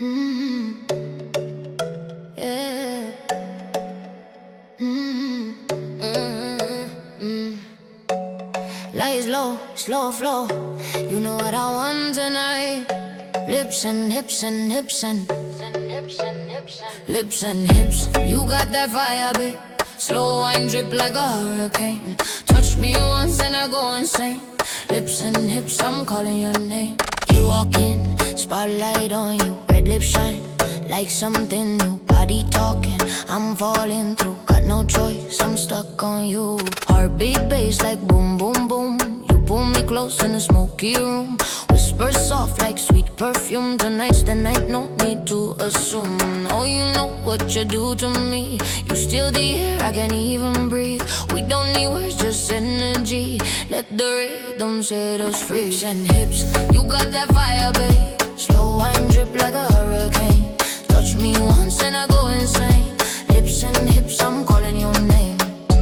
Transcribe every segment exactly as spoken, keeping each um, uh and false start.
Mm-hmm. Yeah. Mm-hmm. Mm-hmm. Lies low, slow flow. You know what I want tonight. Lips and hips and hips and lips and hips. You got that fire, babe. Slow wine drip like a hurricane. Touch me once and I go insane. Lips and hips, I'm calling your name. You walk in, spotlight on you, red lips shine like something new. Body talking, I'm falling through. Got no choice, I'm stuck on you. Heartbeat bass like boom, boom, boom. You pull me close in a smoky room. Whisper soft like sweet perfume. Tonight's the night, no need to assume. Oh, you know what you do to me. You steal the air, I can't even breathe. We don't need words, just energy. Let the rhythm set us free. Lips and hips, you got that fire, babe. Slow wine drip like a hurricane. Touch me once and I go insane. Lips and hips, I'm calling your name.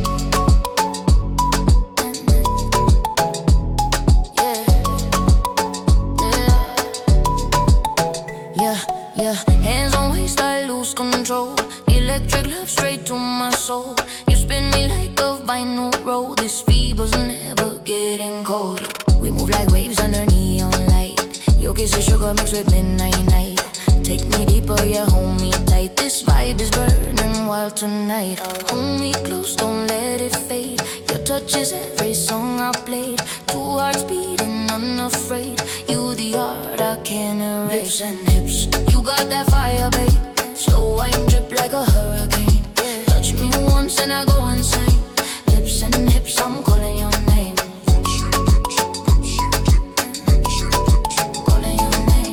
Yeah, yeah, hands on waist, I lose control. Electric love straight to my soul. You spin me like a vinyl roll. This fever's never getting cold. We move like waves under neon light. Your kiss is sugar mixed with midnight night. Take me deeper, yeah, hold me tight. This vibe is burning wild tonight. Hold me close, don't let it fade. Your touch is every song I played. Two hearts beating, unafraid. You the art I can't erase. Lips and hips, you got that fire, babe. Slow wine drip like a hurricane. Touch me once and I go insane. Lips and hips, I'm calling your name. Calling your name.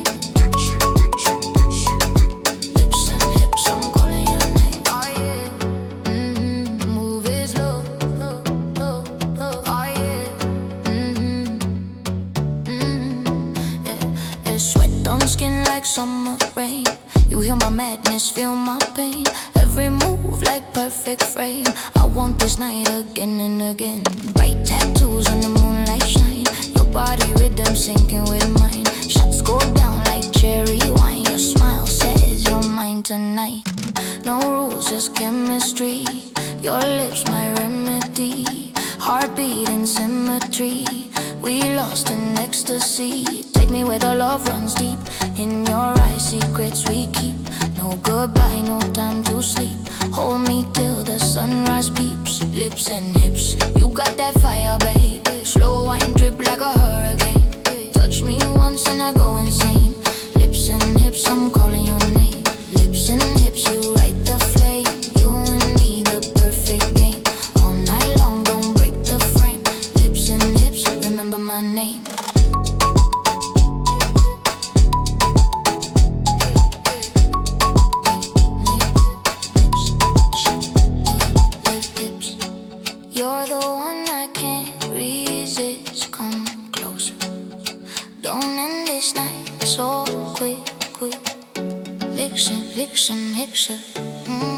Lips and hips, I'm calling your name. Oh yeah. Mm-hmm. Move it slow, slow, slow, slow. Oh yeah. Mm-hmm. Mm-hmm. Yeah. There's sweat on skin like summer rain. You hear my madness, feel my pain. Every move like perfect frame. I want this night again and again. Bright tattoos on the moonlight shine. Your body rhythm syncing with mine. Shots go down like cherry wine. Your smile says you're mine tonight. No rules, just chemistry. Your lips, my remedy. Heartbeat in symmetry. We lost in ecstasy. Take me where the love runs deep. In your eyes, secrets we keep. No goodbye, no time to sleep. Hold me till the sunrise peeps. Lips and hips, you got that fire, baby. Slow wine drip like a hurricane. Touch me once and I go insane. Lips and hips, I'm calling your name. Lips and hips, you light the flame. You and me, the perfect game. All night long, don't break the frame. Lips and hips, remember my name. You're the one I can't resist. Come closer. Don't end this night so quick, quick. Vixen, vixen, vixen. Mm.